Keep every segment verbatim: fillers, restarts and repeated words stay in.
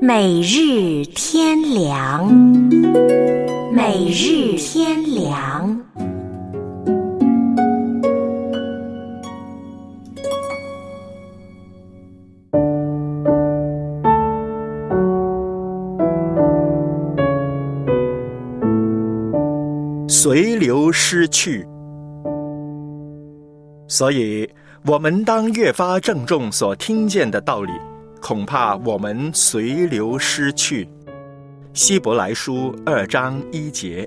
每日天良，每日天良。 随流失去，所以我们当越发郑重所听见的道理，恐怕我们随流失去。希伯来书二章一节，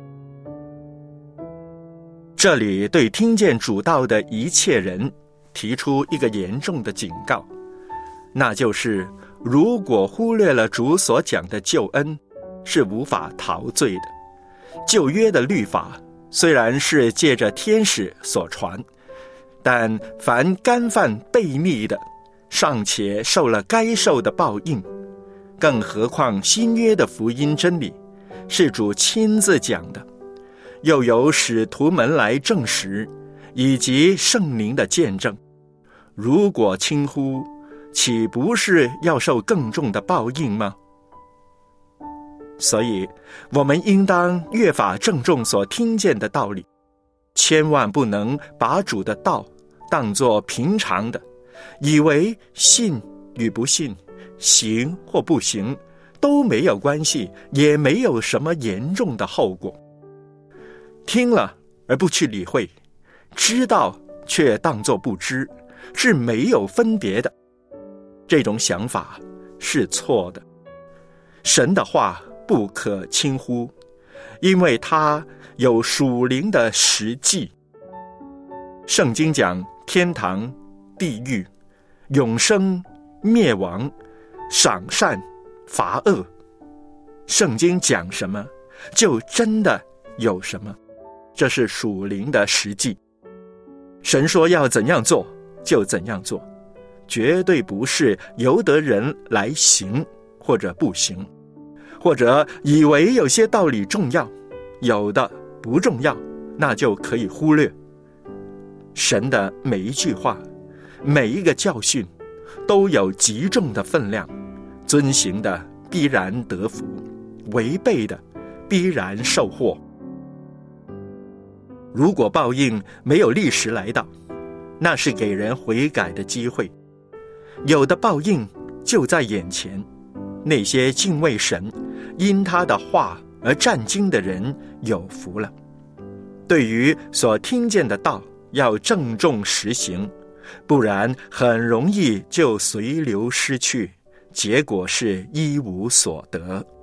这里对听见主道的一切人提出一个严重的警告，那就是如果忽略了主所讲的救恩，是无法陶醉的。旧约的律法虽然是借着天使所传，但凡干犯悖逆的，尚且受了该受的报应，更何况新约的福音真理是主亲自讲的，又有使徒们来证实，以及圣灵的见证，如果轻忽，岂不是要受更重的报应吗？所以我们应当越发郑重所听见的道理，千万不能把主的道当作平常的，以为信与不信，行或不行都没有关系，也没有什么严重的后果。听了而不去理会，知道却当作不知，是没有分别的。这种想法是错的。神的话不可轻忽，因为它有属灵的实际。圣经讲天堂、地狱、永生、灭亡、赏善、罚恶，圣经讲什么，就真的有什么，这是属灵的实际。神说要怎样做，就怎样做，绝对不是由得人来行或者不行，或者以为有些道理重要，有的不重要，那就可以忽略。神的每一句话，每一个教训，都有极重的分量，遵行的必然得福，违背的必然受祸。如果报应没有立时来到，那是给人悔改的机会；有的报应就在眼前，那些敬畏神，因他的话而战兢的人有福了。对于所听见的道，要郑重实行，不然很容易就随流失去，结果是一无所得。